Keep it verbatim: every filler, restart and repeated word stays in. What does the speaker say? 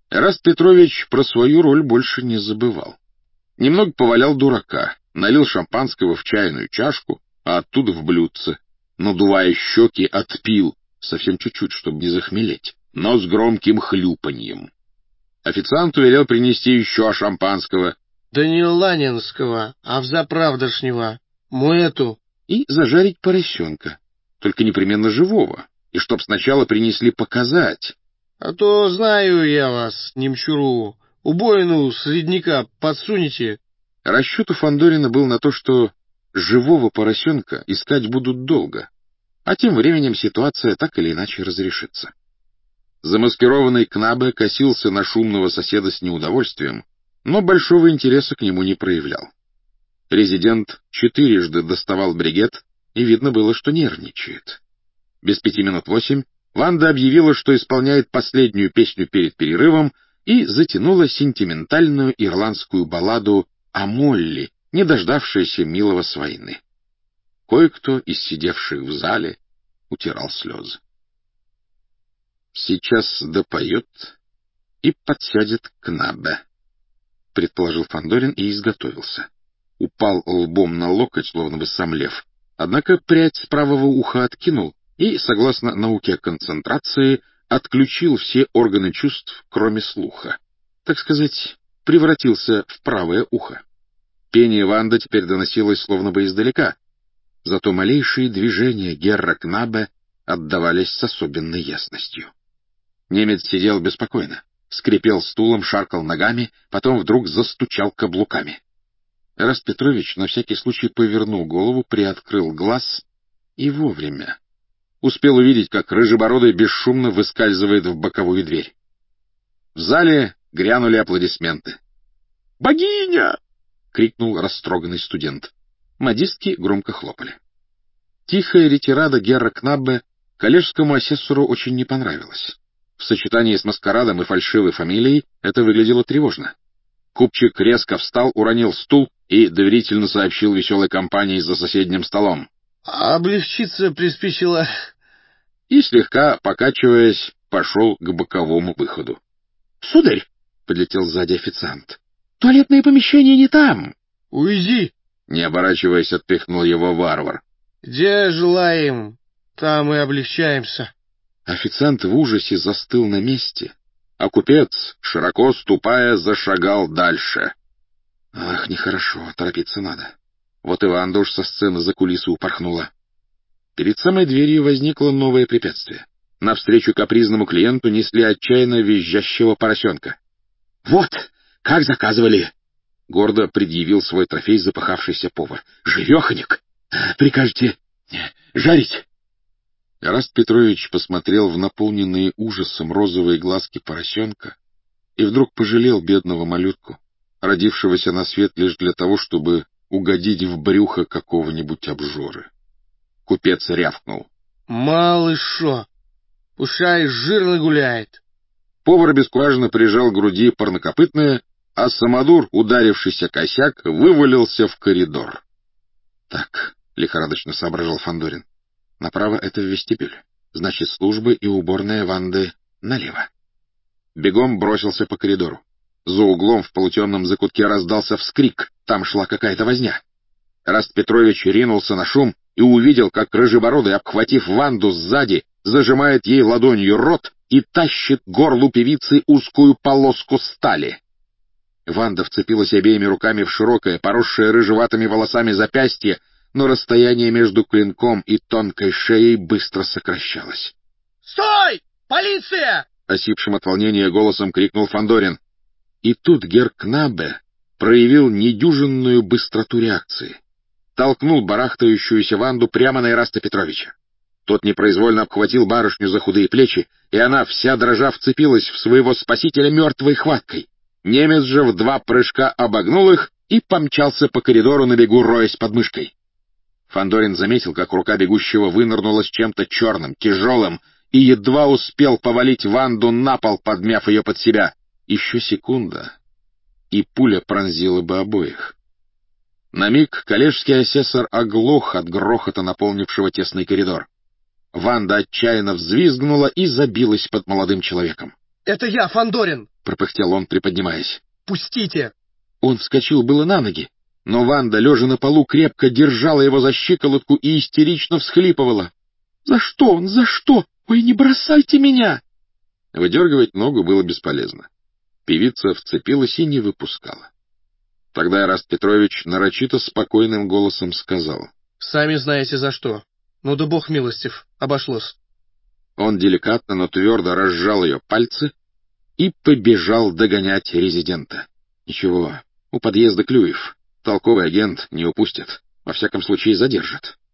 Эраст Петрович про свою роль больше не забывал. Немного повалял дурака, налил шампанского в чайную чашку, а оттуда в блюдце, надувая щеки, отпил, совсем чуть-чуть, чтобы не захмелеть, но с громким хлюпаньем. Официанту велел принести еще шампанского. Да не ланинского, а взаправдошнего, муэту. И зажарить поросенка, только непременно живого, и чтоб сначала принесли показать. А то знаю я вас, немчуру, убоину с ледника подсунете. Расчет у Фандорина был на то, что живого поросенка искать будут долго, а тем временем ситуация так или иначе разрешится. Замаскированный Кнабе косился на шумного соседа с неудовольствием, но большого интереса к нему не проявлял. Резидент четырежды доставал бригет, и видно было, что нервничает. Без пяти минут восемь Ванда объявила, что исполняет последнюю песню перед перерывом, и затянула сентиментальную ирландскую балладу о Молли, не дождавшейся милого с войны. Кое-кто из сидевших в зале утирал слезы. «Сейчас допоет и подсядет Кнабе», — предположил Фандорин и изготовился. Упал лбом на локоть, словно бы сам лев, однако прядь с правого уха откинул и, согласно науке концентрации, отключил все органы чувств, кроме слуха. Так сказать, превратился в правое ухо. Пение Ванда теперь доносилось словно бы издалека, зато малейшие движения Герра Кнабе отдавались с особенной ясностью. Немец сидел беспокойно, скрипел стулом, шаркал ногами, потом вдруг застучал каблуками. Эраст Петрович на всякий случай повернул голову, приоткрыл глаз и вовремя успел увидеть, как рыжебородый бесшумно выскальзывает в боковую дверь. В зале грянули аплодисменты. «Богиня!» — крикнул растроганный студент. Модистки громко хлопали. Тихая ретирада Герра Кнабе коллежскому асессору очень не понравилась. В сочетании с маскарадом и фальшивой фамилией это выглядело тревожно. Купчик резко встал, уронил стул и доверительно сообщил веселой компании за соседним столом. «Облегчиться приспичило». И, слегка покачиваясь, пошел к боковому выходу. — Сударь! — подлетел сзади официант. — Туалетное помещение не там. — Уйди! — не оборачиваясь, отпихнул его варвар. — Где желаем, там и облегчаемся. Официант в ужасе застыл на месте, а купец, широко ступая, зашагал дальше. Ах, нехорошо, торопиться надо. Вот и Ванда уж со сцены за кулисы упорхнула. Перед самой дверью возникло новое препятствие. Навстречу капризному клиенту несли отчаянно визжащего поросенка. — Вот, как заказывали! — гордо предъявил свой трофей запыхавшийся повар. — Живеханик! Прикажете жарить? Эраст Петрович посмотрел в наполненные ужасом розовые глазки поросенка и вдруг пожалел бедного малютку, родившегося на свет лишь для того, чтобы угодить в брюхо какого-нибудь обжоры. Купец рявкнул. — Малышо, пушай жирно гуляет. Повар обескураженно прижал к груди парнокопытное, а самодур, ударившийся о косяк, вывалился в коридор. — Так, — лихорадочно соображал Фандорин, — направо это в вестибюль, значит, службы и уборная Ванды налево. Бегом бросился по коридору. За углом в полутемном закутке раздался вскрик, там шла какая-то возня. Эраст Петрович ринулся на шум и увидел, как рыжебородый, обхватив Ванду сзади, зажимает ей ладонью рот и тащит к горлу певицы узкую полоску стали. Ванда вцепилась обеими руками в широкое, поросшее рыжеватыми волосами запястье, но расстояние между клинком и тонкой шеей быстро сокращалось. — Стой! Полиция! — осипшим от волнения голосом крикнул Фандорин. И тут Герр Кнабе проявил недюжинную быстроту реакции. Толкнул барахтающуюся Ванду прямо на Эраста Петровича. Тот непроизвольно обхватил барышню за худые плечи, и она, вся дрожа, вцепилась в своего спасителя мертвой хваткой. Немец же в два прыжка обогнул их и помчался по коридору на бегу, роясь под мышкой. Фандорин заметил, как рука бегущего вынырнула с чем-то черным, тяжелым, и едва успел повалить Ванду на пол, подмяв ее под себя. Еще секунда, и пуля пронзила бы обоих. На миг коллежский асессор оглох от грохота, наполнившего тесный коридор. Ванда отчаянно взвизгнула и забилась под молодым человеком. — Это я, Фандорин! пропыхтел он, приподнимаясь. «Пустите!» Он вскочил было на ноги, но Ванда, лежа на полу, крепко держала его за щиколотку и истерично всхлипывала. «За что он? За что? Ой, не бросайте меня!» Выдергивать ногу было бесполезно. Певица вцепилась и не выпускала. Тогда Эраст Петрович нарочито спокойным голосом сказал: «Сами знаете за что. Ну да бог милостив, обошлось». Он деликатно, но твердо разжал ее пальцы и побежал догонять резидента. Ничего, у подъезда Клюев. Толковый агент не упустит, во всяком случае задержит.